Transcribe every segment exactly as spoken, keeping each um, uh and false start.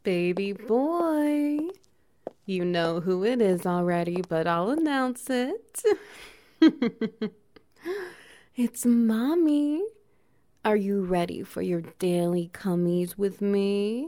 Baby boy. You know who it is already, but I'll announce it. It's Mommy. Are you ready for your daily cummies with me?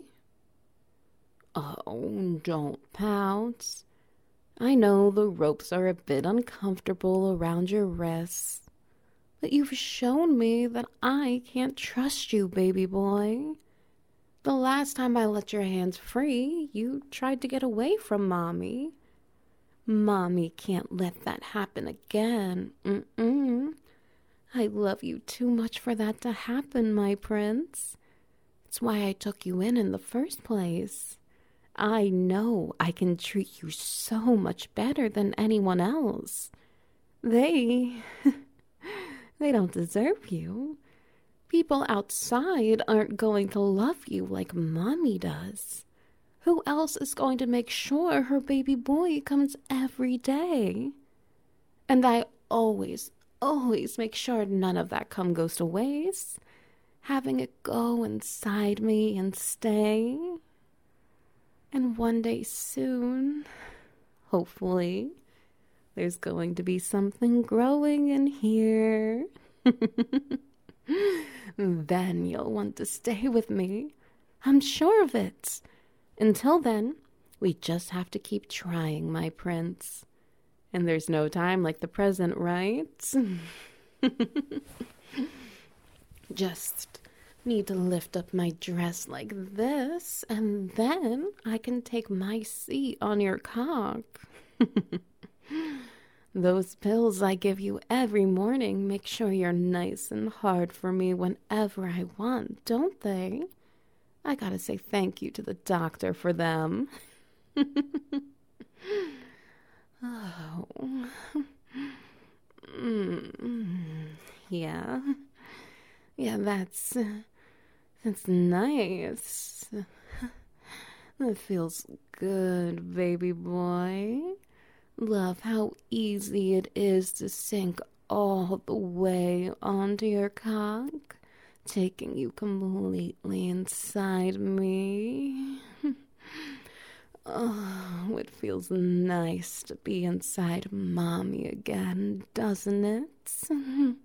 Oh, don't pout. I know the ropes are a bit uncomfortable around your wrists, but you've shown me that I can't trust you, baby boy. The last time I let your hands free, you tried to get away from Mommy. Mommy can't let that happen again. Mm-mm. I love you too much for that to happen, my prince. It's why I took you in in the first place. I know I can treat you so much better than anyone else. They... they don't deserve you. People outside aren't going to love you like Mommy does. Who else is going to make sure her baby boy comes every day? And I always, always make sure none of that cum goes to waste. Having it go inside me and stay. And one day soon, hopefully, there's going to be something growing in here. Then you'll want to stay with me. I'm sure of it. Until then, we just have to keep trying, my prince. And there's no time like the present, right? Just need to lift up my dress like this, and then I can take my seat on your cock. Those pills I give you every morning make sure you're nice and hard for me whenever I want, don't they? I gotta say thank you to the doctor for them. Oh. Mm. Yeah. Yeah, that's... That's nice. That feels good, baby boy. Love how easy it is to sink all the way onto your cock, taking you completely inside me. Oh, it feels nice to be inside Mommy again, doesn't it?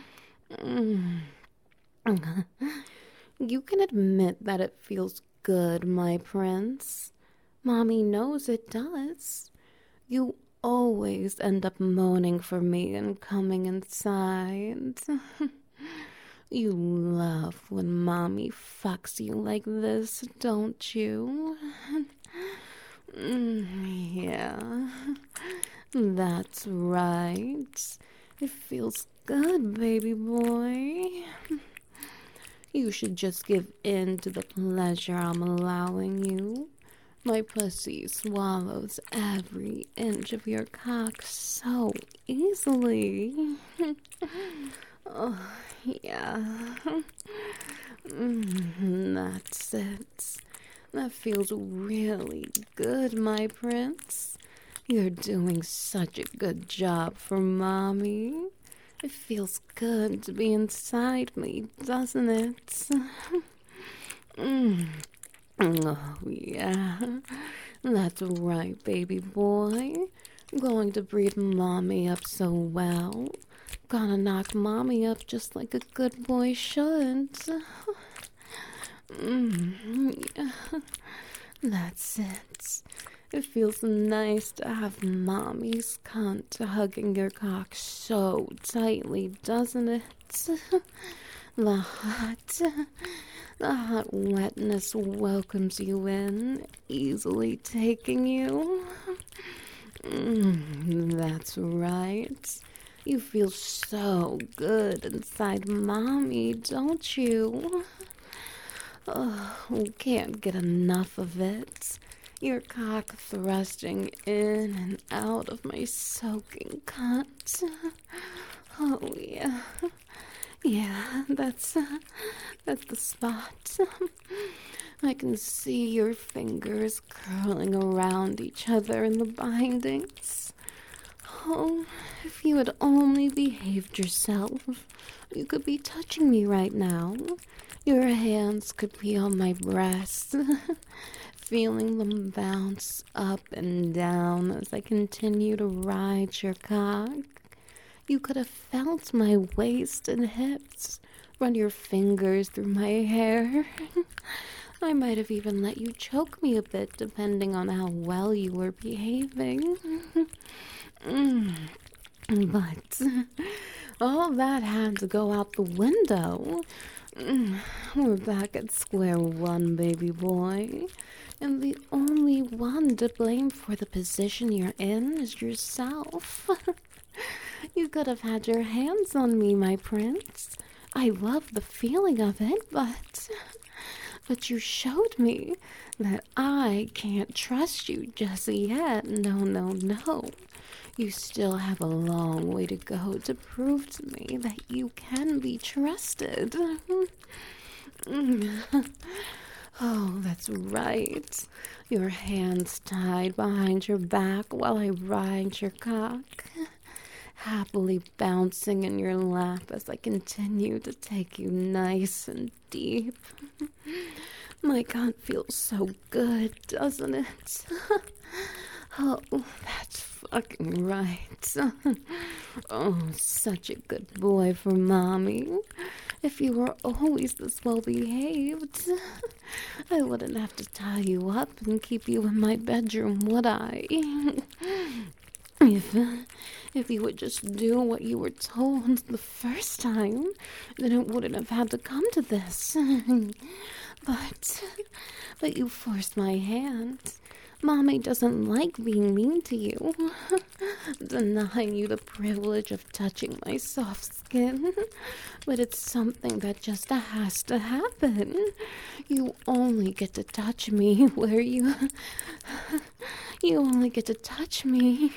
You can admit that it feels good, my prince. Mommy knows it does. You always end up moaning for me and coming inside. You love when Mommy fucks you like this, don't you? Yeah, that's right. It feels good, baby boy. You should just give in to the pleasure I'm allowing you. My pussy swallows every inch of your cock so easily. Oh, yeah. Mm, that's it. That feels really good, my prince. You're doing such a good job for Mommy. It feels good to be inside me, doesn't it? Mm. Oh, yeah. That's right, baby boy. Going to breed Mommy up so well. Gonna knock Mommy up just like a good boy should. Mm, yeah. That's it. It feels nice to have Mommy's cunt hugging your cock so tightly, doesn't it? The hot, the hot wetness welcomes you in, easily taking you. Mm, that's right. You feel so good inside Mommy, don't you? Oh, we can't get enough of it. Your cock thrusting in and out of my soaking cunt. Oh, yeah. Yeah, that's, uh, that's the spot. I can see your fingers curling around each other in the bindings. Oh, if you had only behaved yourself, you could be touching me right now. Your hands could be on my breast, feeling them bounce up and down as I continue to ride your cock. You could have felt my waist and hips, run your fingers through my hair. I might have even let you choke me a bit depending on how well you were behaving. Mm. But all that had to go out the window. Mm. We're back at square one, baby boy. And the only one to blame for the position you're in is yourself. You could have had your hands on me, my prince. I love the feeling of it, but... But you showed me that I can't trust you just yet. No, no, no. You still have a long way to go to prove to me that you can be trusted. Oh, that's right. Your hands tied behind your back while I ride your cock, happily bouncing in your lap as I continue to take you nice and deep. My cunt feels so good, doesn't it? Oh, that's fucking right. Oh, such a good boy for mommy. If you were always this well behaved, I wouldn't have to tie you up and keep you in my bedroom, would I? If, if you would just do what you were told the first time, then it wouldn't have had to come to this. But, but you forced my hand. Mommy doesn't like being mean to you, denying you the privilege of touching my soft skin. But it's something that just has to happen. You only get to touch me where you... You only get to touch me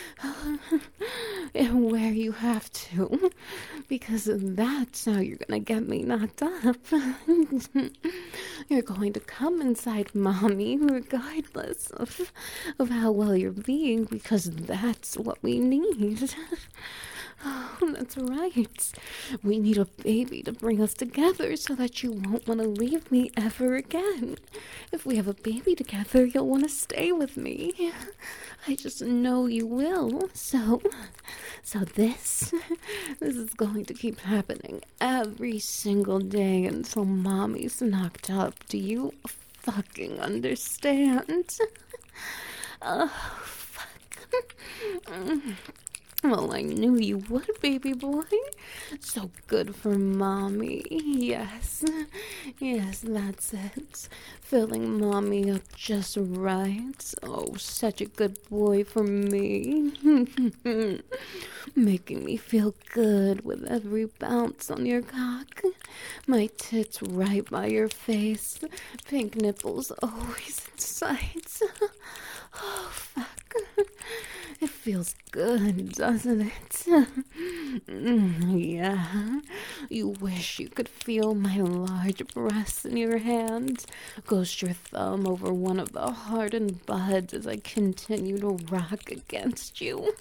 where you have to, because that's how you're gonna get me knocked up. You're going to come inside mommy regardless of, of how well you're being, because that's what we need. Oh, that's right. We need a baby to bring us together so that you won't want to leave me ever again. If we have a baby together, you'll want to stay with me. I just know you will. So, so this, this is going to keep happening every single day until mommy's knocked up. Do you fucking understand? Oh, fuck. Well, I knew you would, baby boy. So good for mommy. Yes. Yes, that's it. Filling mommy up just right. Oh, such a good boy for me. Making me feel good with every bounce on your cock. My tits right by your face. Pink nipples always in sight. Oh, fuck. It feels good, doesn't it? Mm, yeah. You wish you could feel my large breasts in your hand. Ghost your thumb over one of the hardened buds as I continue to rock against you.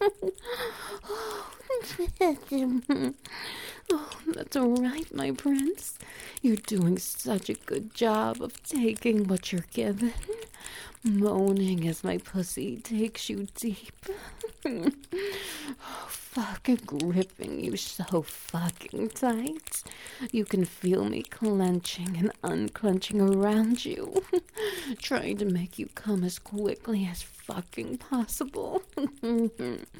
Oh, that's all right, my prince. You're doing such a good job of taking what you're given. Moaning as my pussy takes you deep. Oh, fuck, gripping you so fucking tight. You can feel me clenching and unclenching around you, trying to make you come as quickly as fucking possible. Oh,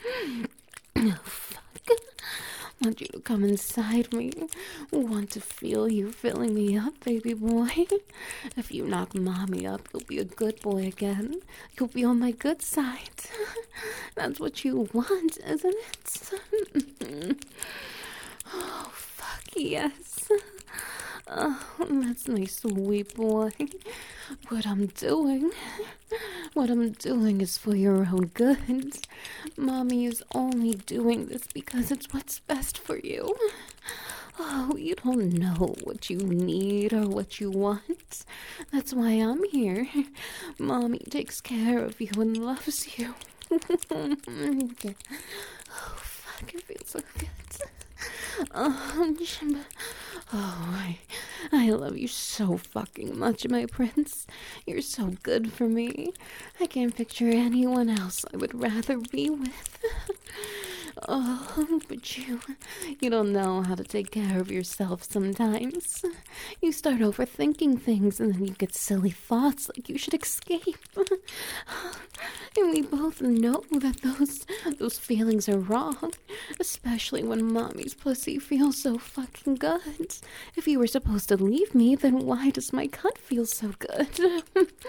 fuck. Want you to come inside me. Want to feel you filling me up, baby boy. If you knock mommy up, you'll be a good boy again. You'll be on my good side. That's what you want, isn't it? Oh, fuck yes. Oh, that's my sweet boy. What I'm doing, what I'm doing is for your own good. Mommy is only doing this because it's what's best for you. Oh, you don't know what you need or what you want. That's why I'm here. Mommy takes care of you and loves you. Oh, fuck, it feels so good. Oh, oh I, I I love you so fucking much, my prince. You're so good for me. I can't picture anyone else I would rather be with. Oh, but you, you don't know how to take care of yourself sometimes. You start overthinking things and then you get silly thoughts like you should escape. And we both know that those, those feelings are wrong, especially when mommy's pussy feels so fucking good. If you were supposed to leave me, then why does my cunt feel so good?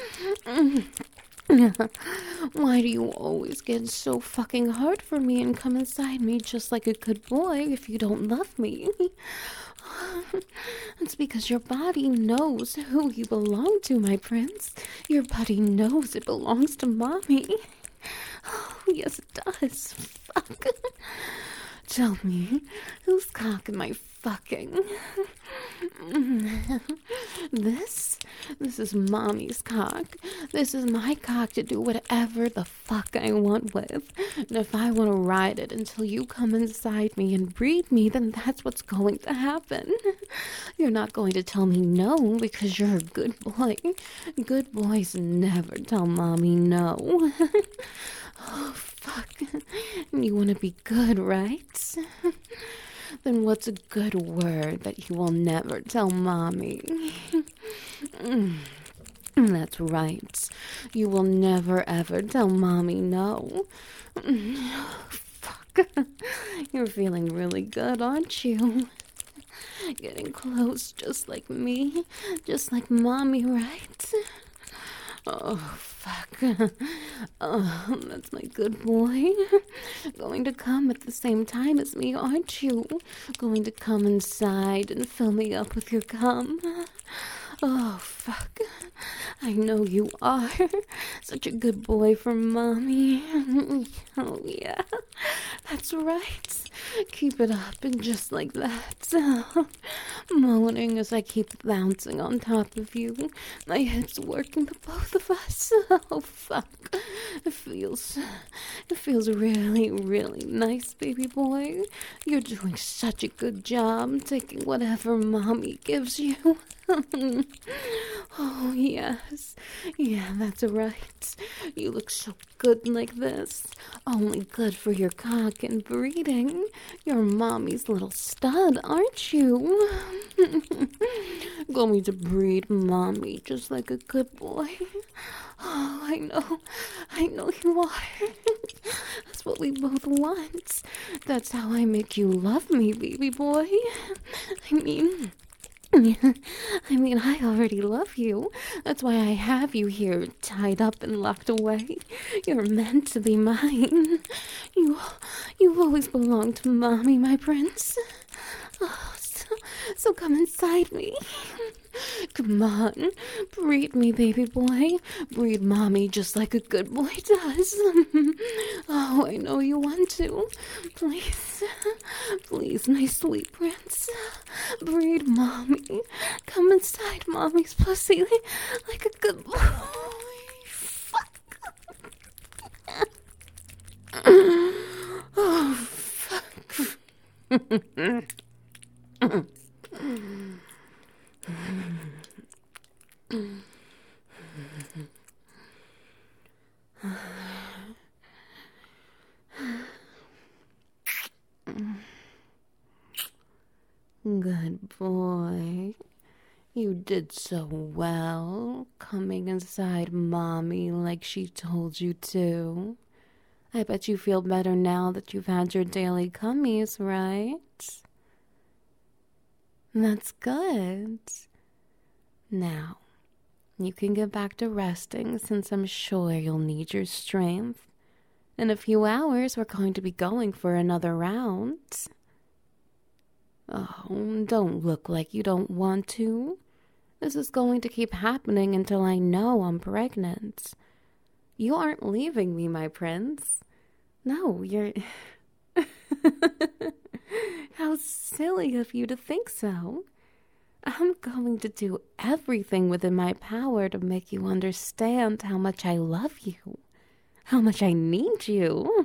Why do you always get so fucking hard for me and come inside me just like a good boy if you don't love me? It's because your body knows who you belong to, my prince. Your body knows it belongs to mommy. Oh, yes, it does. Fuck. Tell me, whose cock am I fucking? This? This is mommy's cock. This is my cock to do whatever the fuck I want with. And if I want to ride it until you come inside me and breed me, then that's what's going to happen. You're not going to tell me no because you're a good boy. Good boys never tell mommy no. Oh, fuck. You want to be good, right? Then what's a good word that you will never tell mommy? That's right. You will never ever tell mommy no. Fuck. You're feeling really good, aren't you? Getting close just like me. Just like mommy, right? Oh, fuck. Oh, that's my good boy. Going to come at the same time as me, aren't you? Going to come inside and fill me up with your cum. Oh, fuck. I know you are. Such a good boy for mommy. Oh, yeah. That's right. Keep it up and just like that. Moaning as I keep bouncing on top of you. My hips working the both of us. Oh, fuck. It feels... It feels really, really nice, baby boy. You're doing such a good job taking whatever mommy gives you. Oh, yes. Yeah, that's right. You look so good like this. Only good for your cock and breeding. You're mommy's little stud, aren't you? Going to breed mommy just like a good boy. Oh, I know. I know you are. That's what we both want. That's how I make you love me, baby boy. I mean... I mean, I already love you. That's why I have you here, tied up and locked away. You're meant to be mine. You, you always belong to mommy, my prince. Oh, so, so come inside me. Come on, breed me, baby boy. Breed mommy just like a good boy does. Oh, I know you want to. Please, please, my sweet prince. Breed mommy. Come inside mommy's pussy like a good boy. Fuck. Oh, fuck. Good boy. You did so well, coming inside mommy like she told you to. I bet you feel better now that you've had your daily cummies, right? That's good. Now, you can get back to resting since I'm sure you'll need your strength. In a few hours, we're going to be going for another round. Oh, don't look like you don't want to. This is going to keep happening until I know I'm pregnant. You aren't leaving me, my prince. No, you're... How silly of you to think so. I'm going to do everything within my power to make you understand how much I love you. How much I need you.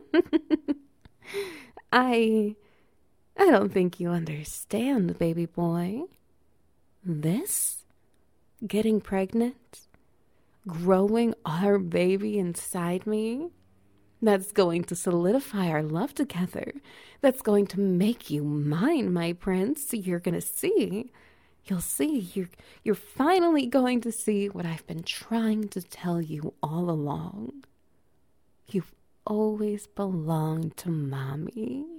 I... I don't think you understand, baby boy. This? Getting pregnant? Growing our baby inside me? That's going to solidify our love together. That's going to make you mine, my prince. You're going to see. You'll see. You're, you're finally going to see what I've been trying to tell you all along. You've always belonged to Mommy.